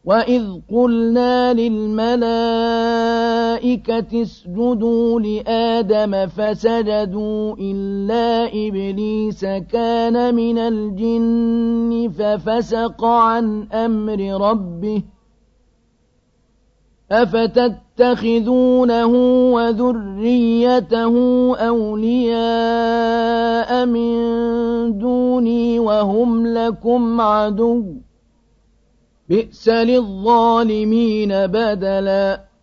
وإذ قلنا للملائكة اسجدوا لآدم فسجدوا إلا إبليس كان من الجن ففسق عن أمر ربه أفتتخذونه وذريته أولياء من دوني وهم لكم عدو بئس للظالمين بدلا